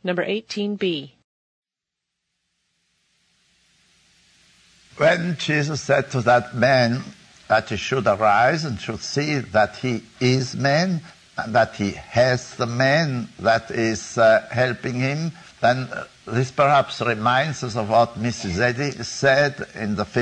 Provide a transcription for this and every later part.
Number 18B. When Jesus said to that man that he should arise and should see that he is man, and that he has the man that is helping him, then this perhaps reminds us of what Mrs. Eddy said in the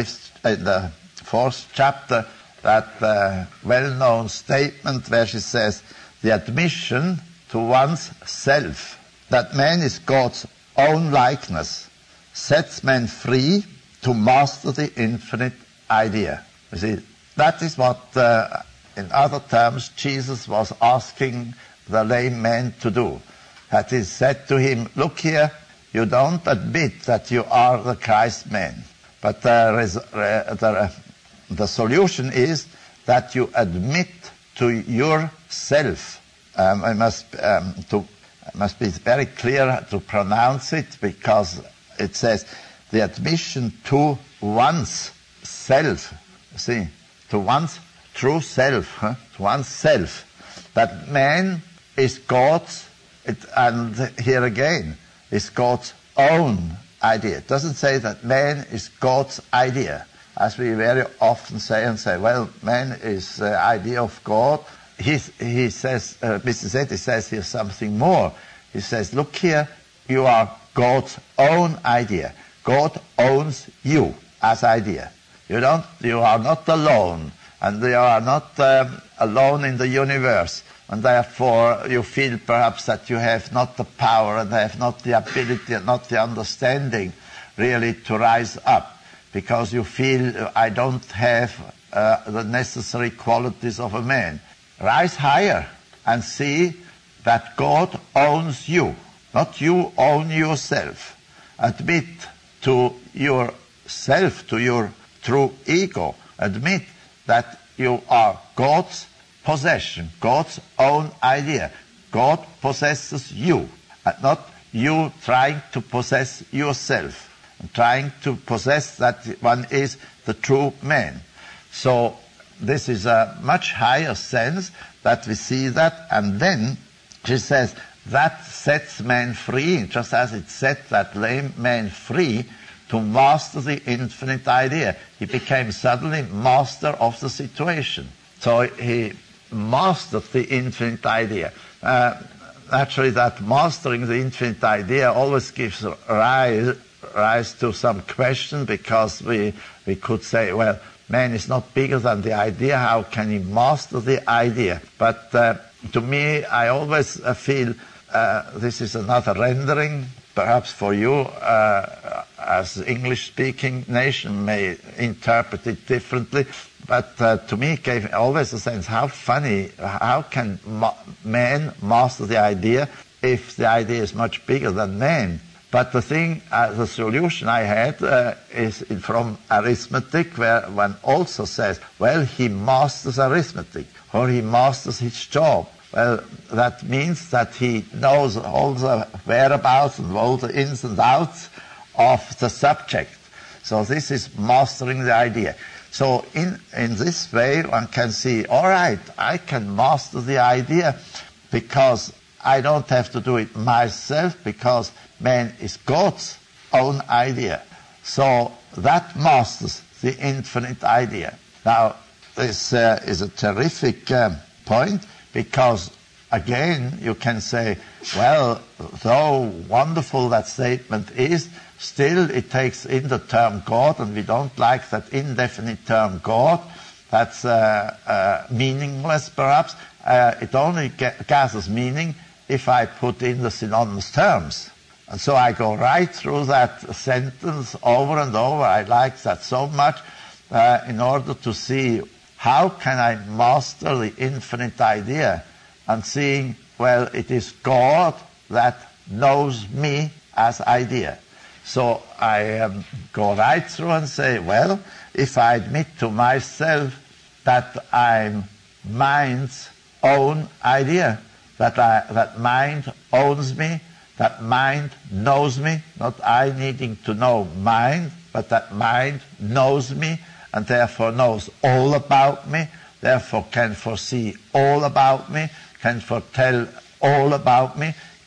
4th chapter, that well-known statement where she says, the admission to one's self, that man is God's own likeness, sets man free to master the infinite idea. You see, that is what, in other terms, Jesus was asking the lame man to do. That he said to him, look here, you don't admit that you are the Christ man, but the solution is that you admit to yourself. I must be very clear to pronounce it, because it says the admission to one's self. See, to one's true self, to one's self. That man is God's, and here again, is God's own idea. It doesn't say that man is God's idea, as we very often say, well, man is the idea of God. He says, Mr. Eddy says here something more. He says, look here, you are God's own idea. God owns you as idea. You are not alone, and you are not alone in the universe, and therefore you feel perhaps that you have not the power and have not the ability and not the understanding really to rise up, because you feel I don't have the necessary qualities of a man. Rise higher and see that God owns you, not you own yourself. Admit to yourself, to your true ego, admit that you are God's possession, God's own idea. God possesses you, and not you trying to possess yourself, and trying to possess that one is the true man. So this is a much higher sense that we see that, and then she says that sets man free, just as it set that lame man free to master the infinite idea. He became suddenly master of the situation. So he mastered the infinite idea. Naturally, that mastering the infinite idea always gives rise to some question, because we could say, well, man is not bigger than the idea. How can he master the idea? But to me, I always feel this is another rendering. Perhaps for you, as English-speaking nation, may interpret it differently. But to me, it gave always a sense, how funny, how can man master the idea if the idea is much bigger than man? But the thing, the solution I had is from arithmetic, where one also says, well, he masters arithmetic, or he masters his job. Well, that means that he knows all the whereabouts and all the ins and outs of the subject. So this is mastering the idea. So in this way, one can see, all right, I can master the idea because I don't have to do it myself, because man is God's own idea. So that masters the infinite idea. Now, this is a terrific point, because again, you can say, well, though wonderful that statement is, still it takes in the term God, and we don't like that indefinite term God. That's meaningless, perhaps. It only gathers meaning if I put in the synonymous terms. And so I go right through that sentence over and over. I like that so much in order to see how can I master the infinite idea, and seeing, well, it is God that knows me as idea. So I go right through and say, well, if I admit to myself that I'm mind's own idea, that mind owns me, that mind knows me, not I needing to know mind, but that mind knows me, and therefore knows all about me, therefore can foresee all about me, can foretell all about me,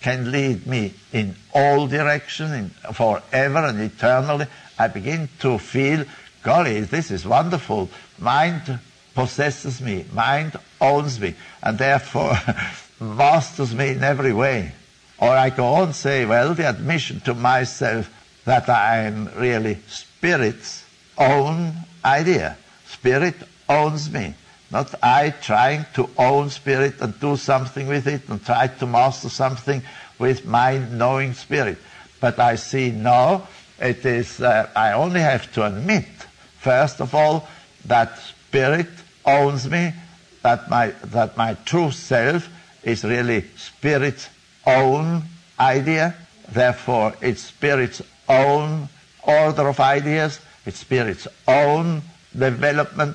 can lead me in all directions, forever and eternally. I begin to feel, golly, this is wonderful. Mind possesses me, mind owns me, and therefore masters me in every way. Or I go on and say, well, the admission to myself that I am really Spirit's own idea. Spirit owns me. Not I trying to own Spirit and do something with it and try to master something with my knowing Spirit. But I see, no, it is, I only have to admit, first of all, that Spirit owns me, that my true self is really Spirit's own idea. Therefore, it's Spirit's own order of ideas. It's Spirit's own development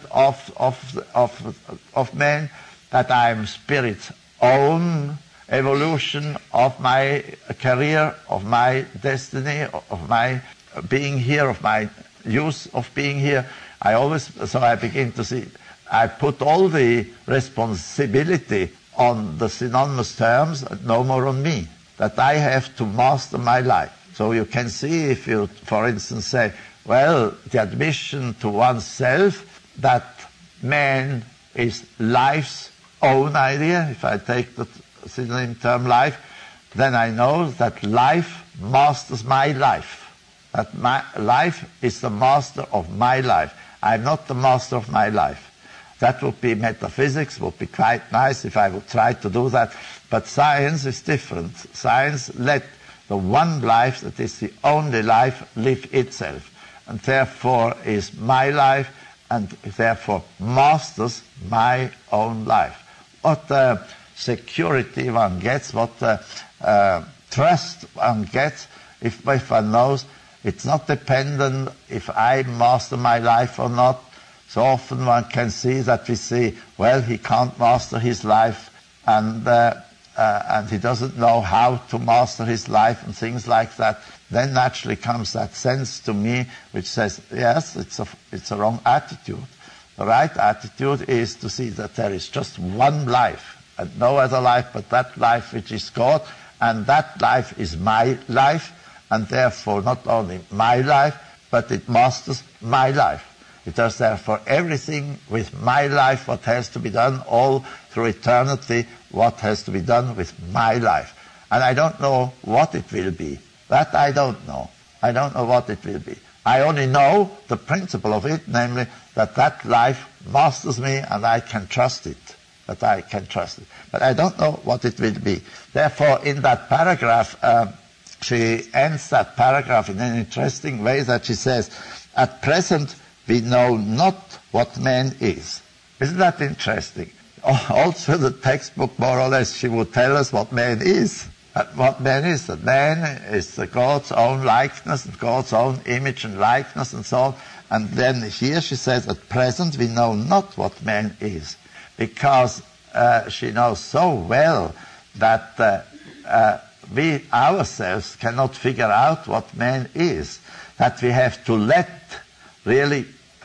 of man, that I am Spirit's own evolution of my career, of my destiny, of my being here, of my use of being here. So I begin to see, I put all the responsibility on the synonymous terms, no more on me, that I have to master my life. So you can see, if you, for instance, say, well, the admission to oneself that man is life's own idea, if I take the synonym term life, then I know that life masters my life. That my life is the master of my life. I'm not the master of my life. That would be metaphysics, would be quite nice if I would try to do that. But science is different. Science let the one life that is the only life live itself, and therefore is my life, and therefore masters my own life. What security one gets, what trust one gets, if one knows it's not dependent if I master my life or not. So often one can see that we say, well, he can't master his life, and he doesn't know how to master his life and things like that. Then naturally comes that sense to me which says, yes, it's a wrong attitude. The right attitude is to see that there is just one life and no other life but that life which is God, and that life is my life, and therefore not only my life, but it masters my life. It does therefore everything with my life, what has to be done all through eternity, what has to be done with my life. And I don't know what it will be. That I don't know. I don't know what it will be. I only know the principle of it, namely that life masters me and I can trust it. That I can trust it. But I don't know what it will be. Therefore, in that paragraph, she ends that paragraph in an interesting way that she says, at present we know not what man is. Isn't that interesting? Also the textbook, more or less, she would tell us what man is. What man is. That man is God's own likeness, and God's own image and likeness and so on. And then here she says, at present we know not what man is. Because she knows so well that we ourselves cannot figure out what man is. That we have to let really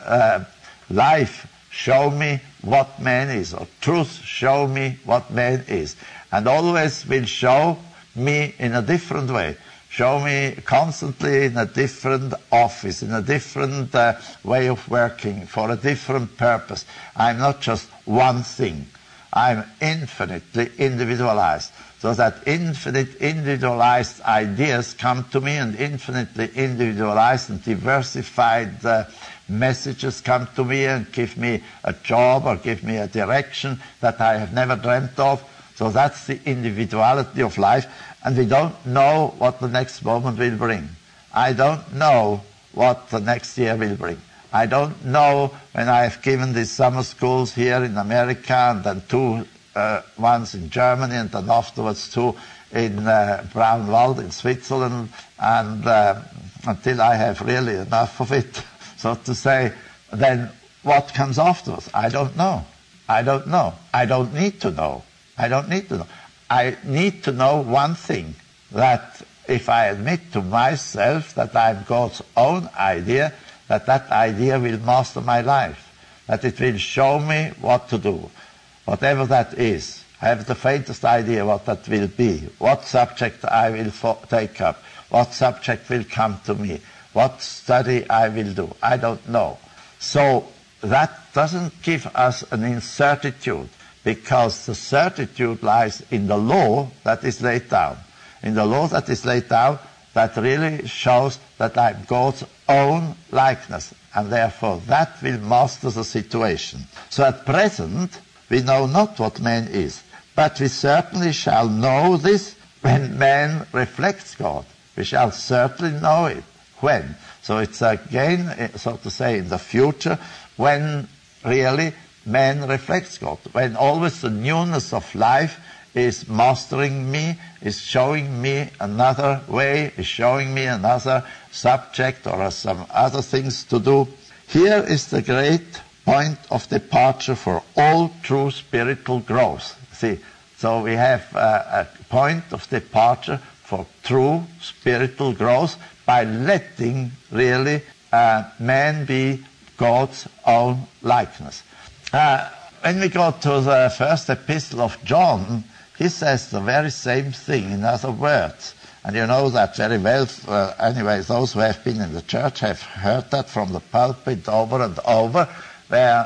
life show me what man is, or truth show me what man is. And always will show me in a different way. Show me constantly in a different office, in a different way of working, for a different purpose. I'm not just one thing. I'm infinitely individualized. So that infinite individualized ideas come to me, and infinitely individualized and diversified messages come to me and give me a job or give me a direction that I have never dreamt of. So that's the individuality of life, and we don't know what the next moment will bring. I don't know what the next year will bring. I don't know when I have given these summer schools here in America, and then two ones in Germany, and then afterwards two in Braunwald in Switzerland, and until I have really enough of it, so to say, then what comes afterwards? I don't know. I don't know. I don't need to know. I don't need to know. I need to know one thing, that if I admit to myself that I'm God's own idea, that idea will master my life, that it will show me what to do, whatever that is. I have the faintest idea what that will be, what subject I will take up, what subject will come to me, what study I will do. I don't know. So that doesn't give us an incertitude, because the certitude lies in the law that is laid down. In the law that is laid down, that really shows that I'm God's own likeness, and therefore that will master the situation. So at present, we know not what man is, but we certainly shall know this when man reflects God. We shall certainly know it. When? So it's again, so to say, in the future, when really man reflects God, when always the newness of life is mastering me, is showing me another way, is showing me another subject or some other things to do. Here is the great point of departure for all true spiritual growth. See, so we have a point of departure for true spiritual growth by letting really man be God's own likeness. When we go to the first epistle of John, he says the very same thing in other words. And you know that very well. Anyway, those who have been in the church have heard that from the pulpit over and over, where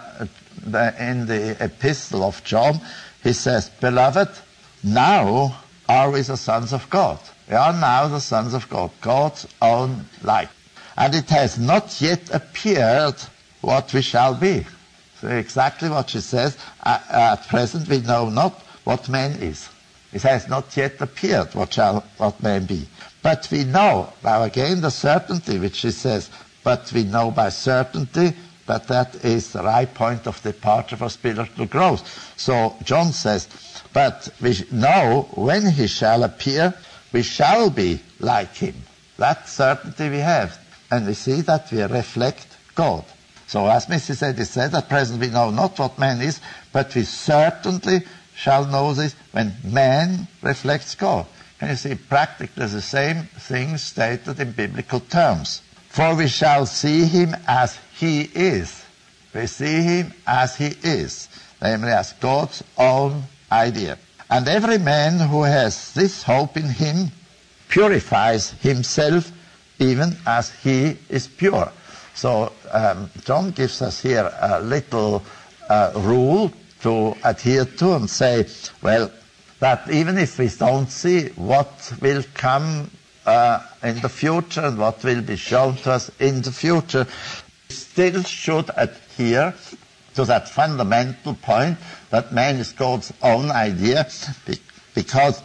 in the epistle of John, he says, "Beloved, now are we the sons of God." We are now the sons of God, God's own like. And it has not yet appeared what we shall be. So exactly what she says, at present we know not what man is. It has not yet appeared what man be. But we know, now again the certainty which she says, but we know by certainty that that is the right point of departure for spiritual growth. So John says, but we know when he shall appear, we shall be like him. That certainty we have. And we see that we reflect God. So as Mrs. Eddy said, at present we know not what man is, but we certainly shall know this when man reflects God. And you see, practically the same thing stated in biblical terms. For we shall see him as he is. We see him as he is, namely as God's own idea. And every man who has this hope in him purifies himself even as he is pure. So John gives us here a little rule to adhere to and say, well, that even if we don't see what will come in the future and what will be shown to us in the future, we still should adhere to that fundamental point that man is God's own idea, because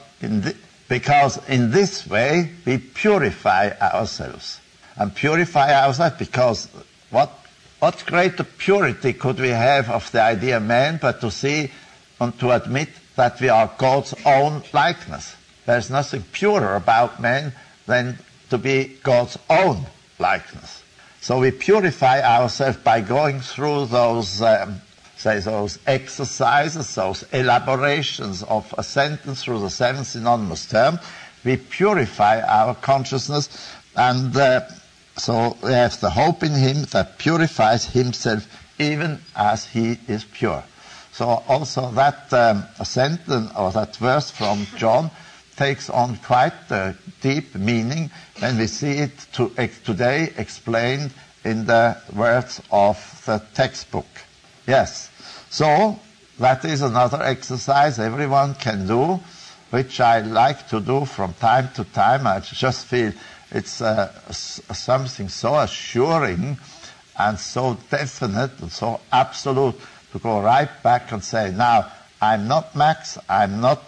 in this way we purify ourselves. And purify ourselves because what greater purity could we have of the idea man but to see and to admit that we are God's own likeness. There's nothing purer about man than to be God's own likeness. So we purify ourselves by going through those those exercises, those elaborations of a sentence through the 7 synonymous terms. We purify our consciousness, and so we have the hope in him that purifies himself even as he is pure. So also that sentence or that verse from John takes on quite a deep meaning when we see it today explained in the words of the textbook. Yes, so that is another exercise everyone can do, which I like to do from time to time. I just feel it's something so assuring and so definite and so absolute to go right back and say, now, I'm not Max, I'm not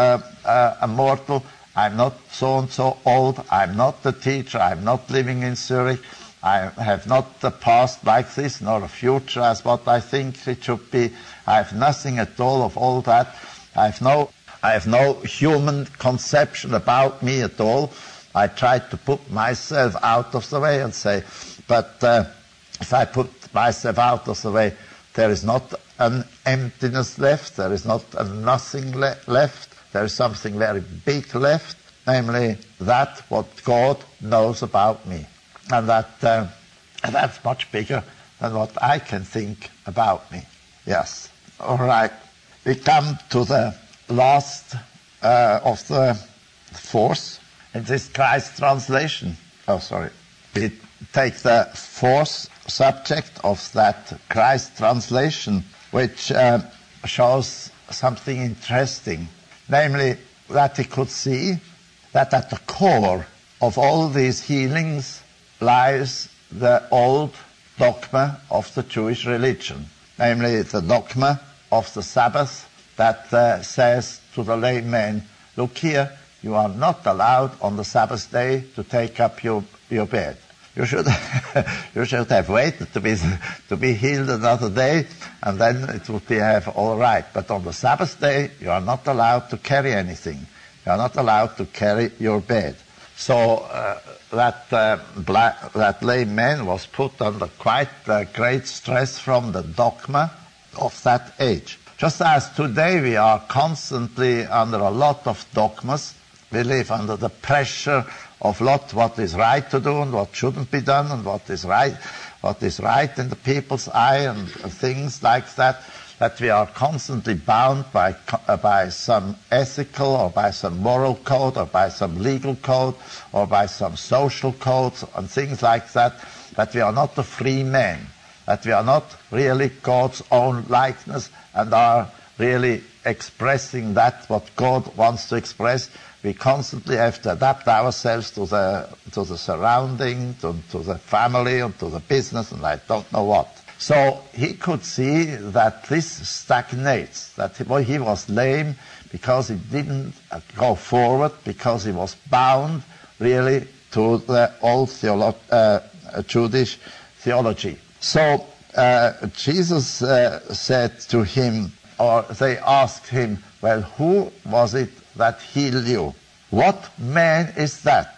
a mortal, I'm not so-and-so old, I'm not the teacher, I'm not living in Zurich, I have not the past like this, nor a future as what I think it should be. I have nothing at all of all that. I have no human conception about me at all. I try to put myself out of the way and say, but if I put myself out of the way, there is not an emptiness left, there is not a nothing left, there is something very big left, namely that what God knows about me. And that's much bigger than what I can think about me. Yes. All right. We come to the last of the fourth. It is Christ's translation. We take the fourth subject of that Christ translation, which shows something interesting, namely that he could see that at the core of all these healings lies the old dogma of the Jewish religion, namely the dogma of the Sabbath that says to the layman, look here, you are not allowed on the Sabbath day to take up your bed. You should have waited to be healed another day, and then it would be all right. But on the Sabbath day, you are not allowed to carry anything. You are not allowed to carry your bed. So that layman was put under quite great stress from the dogma of that age. Just as today we are constantly under a lot of dogmas, we live under the pressure of what is right to do and what shouldn't be done, and what is right in the people's eye, and things like that we are constantly bound by some ethical or by some moral code or by some legal code or by some social codes and things like that we are not a free man, that we are not really God's own likeness and are really expressing that what God wants to express. We constantly have to adapt ourselves to the surrounding, to the family, and to the business, and I don't know what. So he could see that this stagnates, that he was lame because he didn't go forward, because he was bound really to the old Jewish theology. So Jesus said to him, or they asked him, well, who was it that healed you? What man is that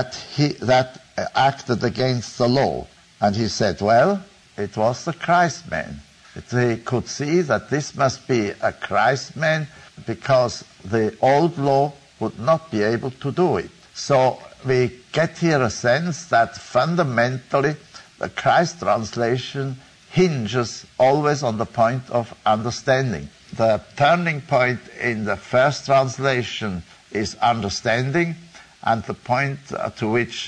acted against the law? And he said, well, it was the Christ man. He could see that this must be a Christ man because the old law would not be able to do it. So we get here a sense that fundamentally the Christ translation hinges always on the point of understanding. The turning point in the first translation is understanding, and the point to which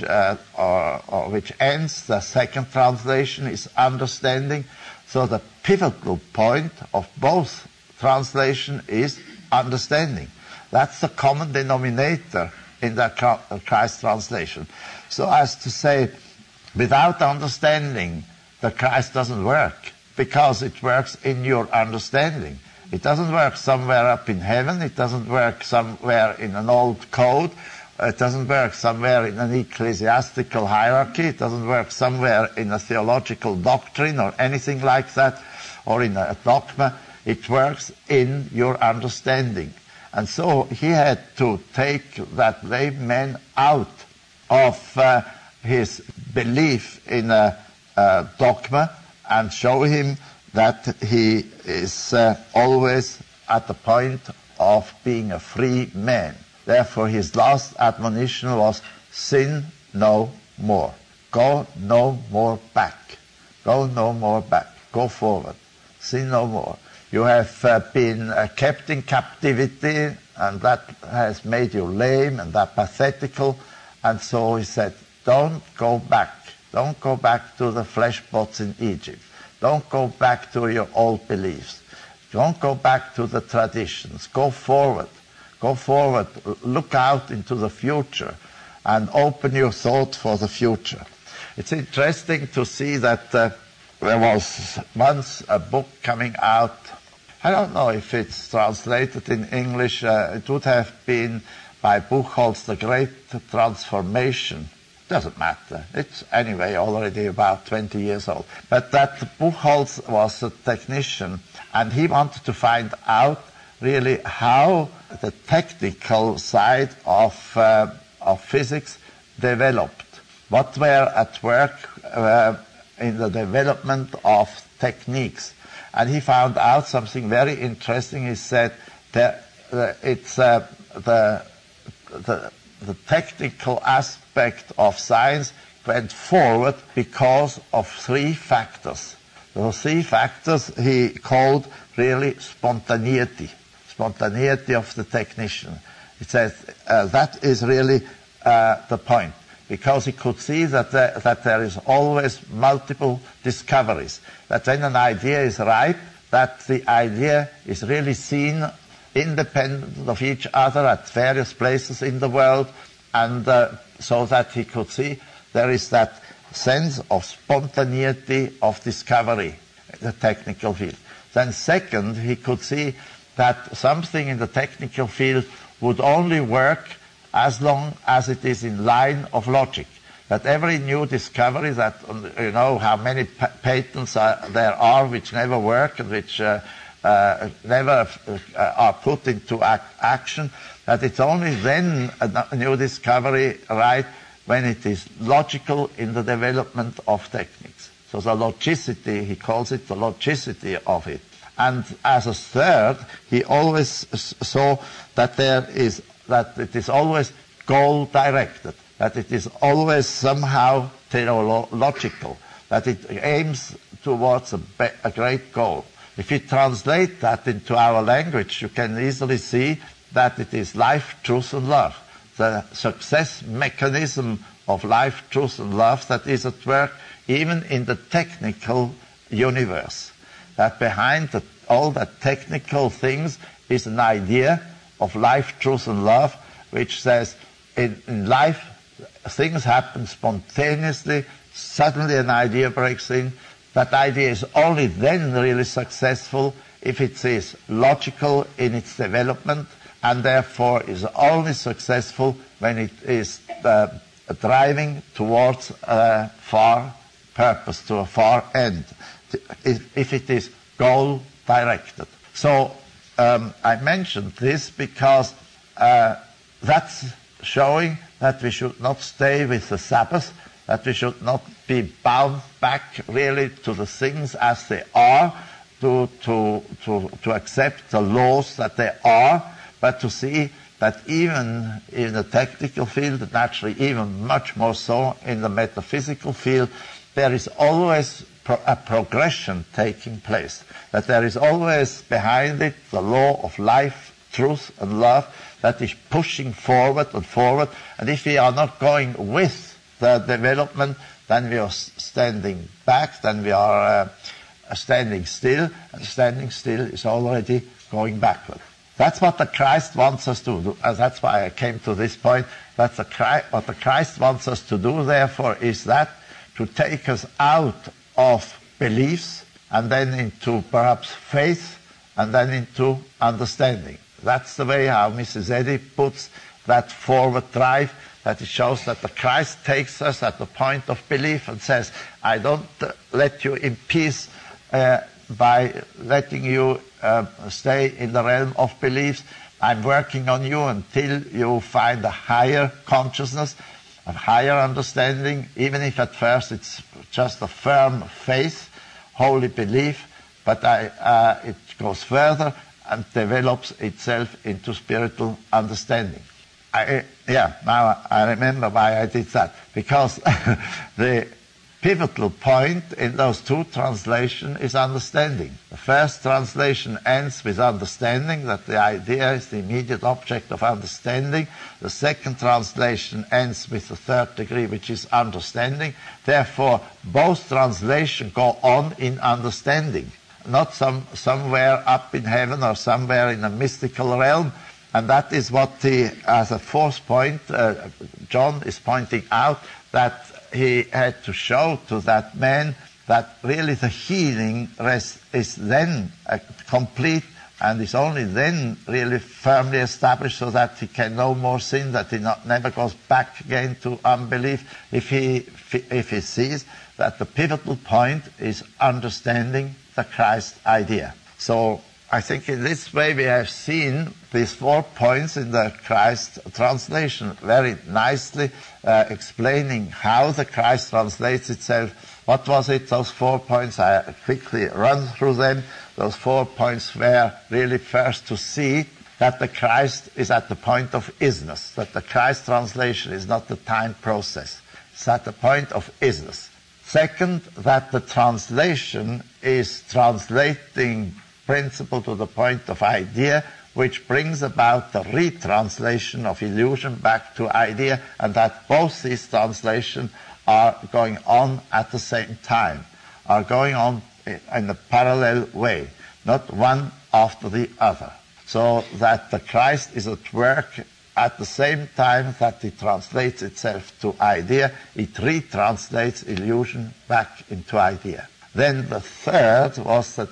which ends the second translation is understanding. So the pivotal point of both translation is understanding. That's the common denominator in the Christ translation. So as to say, without understanding, the Christ doesn't work, because it works in your understanding. It doesn't work somewhere up in heaven. It doesn't work somewhere in an old code. It doesn't work somewhere in an ecclesiastical hierarchy. It doesn't work somewhere in a theological doctrine or anything like that, or in a dogma. It works in your understanding. And so he had to take that layman out of his belief in a dogma and show him that he is always at the point of being a free man. Therefore, his last admonition was, sin no more. Go no more back. Go no more back. Go forward. Sin no more. You have been kept in captivity, and that has made you lame and apathetical. And so he said, don't go back. Don't go back to the flesh pots in Egypt. Don't go back to your old beliefs. Don't go back to the traditions. Go forward. Go forward. Look out into the future and open your thought for the future. It's interesting to see that there was once a book coming out. I don't know if it's translated in English. It would have been by Buchholz, The Great Transformation. Doesn't matter. It's anyway already about 20 years old. But that Buchholz was a technician, and he wanted to find out really how the technical side of physics developed. What were at work in the development of techniques. And he found out something very interesting. He said that it's the technical aspect of science went forward because of three factors. Those three factors he called really spontaneity. spontaneity of the technician. It says that is really the point, because he could see that there is always multiple discoveries, that when an idea is ripe, that the idea is really seen independent of each other at various places in the world, and so that he could see there is that sense of spontaneity of discovery in the technical field. Then second, he could see that something in the technical field would only work as long as it is in line of logic. That every new discovery, that you know how many patents there are which never work and which never are put into action, that it's only then a new discovery, right, when it is logical in the development of techniques. So the logicity, he calls it the logicity of it. And as a third, he always saw that it is always goal-directed, that it is always somehow teleological, that it aims towards a great goal. If you translate that into our language, you can easily see that it is life, truth, and love. The success mechanism of life, truth, and love that is at work even in the technical universe. That behind all the technical things is an idea of life, truth, and love, which says in life things happen spontaneously, suddenly an idea breaks in. That idea is only then really successful if it is logical in its development, and therefore is only successful when it is driving towards a far purpose, to a far end, if it is goal-directed. So I mentioned this because that's showing that we should not stay with the Sabbath, that we should not be bound back really to the things as they are, to accept the laws that they are, but to see that even in the technical field, and actually even much more so in the metaphysical field, there is always a progression taking place, that there is always behind it the law of life, truth, and love that is pushing forward and forward. And if we are not going with the development, then we are standing back, then we are standing still, and standing still is already going backward. That's what the Christ wants us to do, and that's why I came to this point. What the Christ wants us to do, therefore, is that to take us out of beliefs and then into perhaps faith and then into understanding. That's the way how Mrs. Eddy puts that forward drive, that it shows that the Christ takes us at the point of belief and says, I don't let you in peace by letting you stay in the realm of beliefs. I'm working on you until you find a higher consciousness, a higher understanding, even if at first it's just a firm faith, holy belief, but it goes further and develops itself into spiritual understanding. Now I remember why I did that. Because the pivotal point in those two translations is understanding. The first translation ends with understanding, that the idea is the immediate object of understanding. The second translation ends with the third degree, which is understanding. Therefore, both translations go on in understanding, not somewhere up in heaven or somewhere in a mystical realm. And that is what as a fourth point, John is pointing out, that he had to show to that man that really the healing is then complete and is only then really firmly established, so that he can no more sin, that he never goes back again to unbelief, if he sees that the pivotal point is understanding the Christ idea. So I think in this way we have seen these 4 points in the Christ translation very nicely explaining how the Christ translates itself. What was it, those 4 points? I quickly run through them. Those 4 points were really first to see that the Christ is at the point of isness, that the Christ translation is not the time process. It's at the point of isness. Second, that the translation is translating principle to the point of idea, which brings about the retranslation of illusion back to idea, and that both these translations are going on at the same time, are going on in a parallel way, not one after the other. So that the Christ is at work at the same time that it translates itself to idea, it retranslates illusion back into idea. Then the third was the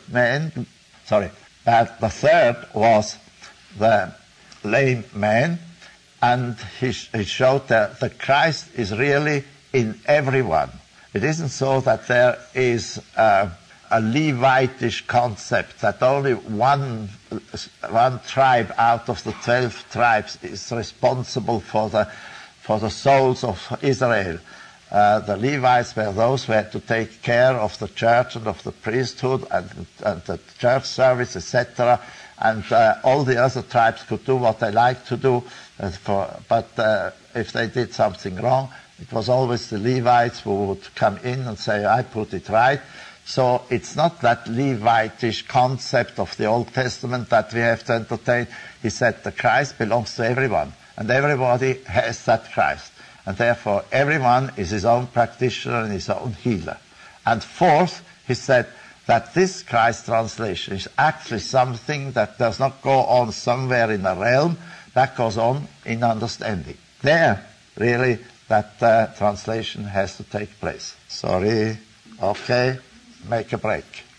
third was the lame man, and he showed that the Christ is really in everyone. It isn't so that there is a Levitish concept that only one tribe out of the 12 tribes is responsible for the souls of Israel. The Levites were those who had to take care of the church and of the priesthood and the church service, etc. And all the other tribes could do what they liked to do, but if they did something wrong, it was always the Levites who would come in and say, I put it right. So it's not that Levitish concept of the Old Testament that we have to entertain. He said the Christ belongs to everyone, and everybody has that Christ. And therefore everyone is his own practitioner and his own healer. And fourth, he said that this Christ translation is actually something that does not go on somewhere in a realm, that goes on in understanding. There, really, that translation has to take place. Sorry. Okay. Make a break.